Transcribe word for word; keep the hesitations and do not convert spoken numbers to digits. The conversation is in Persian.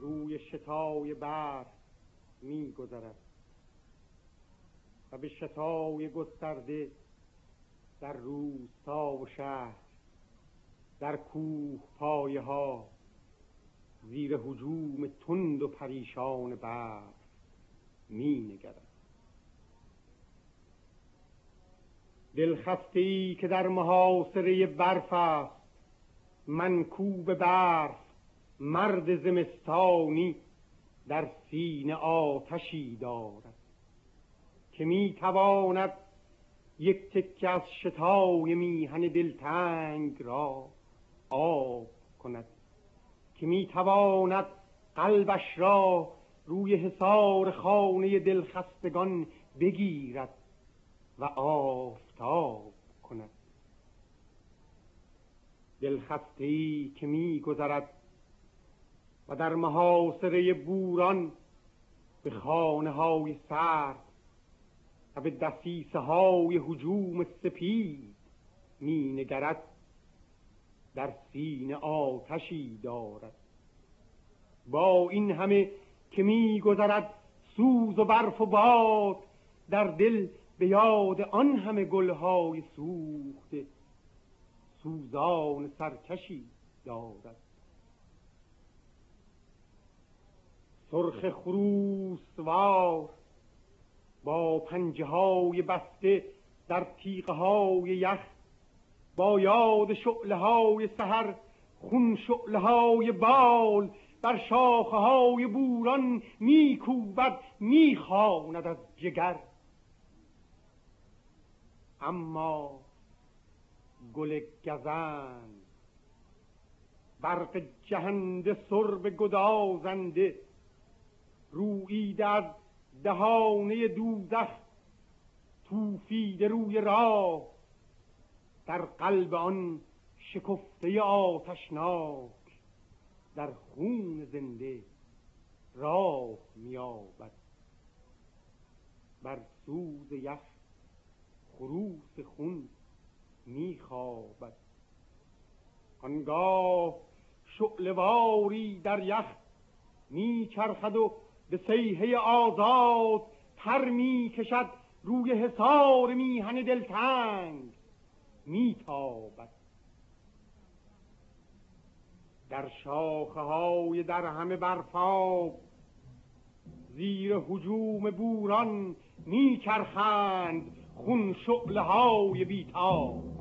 روی شتای برف می گذرد و به شتای گسترده در روستا و شهر، در کوه پایه ها زیر هجوم تند و پریشان برف می نگرد. دلخسته ای که در محاصره برف است، منکوب برف مرد زمستانی در سینه آتشی دارد که می تواند یک تکه از شتای میهن دلتنگ را آب کند، که می تواند قلبش را روی حصار خانه دلخستگان بگیرد و آفتاب کند. دلخسته‌ای که می گذرد و در محاصره بوران به خانه های سرد و به دسیسه های هجوم سپید می نگرد، در سینه آتشی دارد. با این همه که می گذرد سوز و برف و باد، در دل به یاد آن همه گلهای سوخته سوزان سرکشی دارد. سرخ خروسوار با پنجه های بسته در تیغه های یخ، با یاد شعله های سحر خون شعله های بال بر شاخه های بوران میکوبد میخواند از جگر. اما گل گزند برق جهنده سرب گدازنده روییده از دهانه دوزخ توفیده روی راه، در قلب آن شکفته آتشناک در خون زنده راه می‌یابد. بر سوز یخ خروس خون می‌خوابد. آنگاه شعله‌واری در یخ می‌چرخد و به صیحه آزاد پر می‌کشد، روی حصار میهن دلتنگ میتابد. در شاخه های در همه برفاب زیر هجوم بوران میچرخند خون شعله های بیتاب.